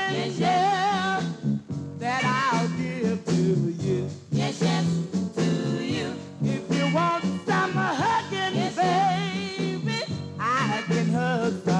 Yes, yes. yeah, that I'll give to you. Yes, yes, to you. If you want some hugging, Yes, baby, I can hug some.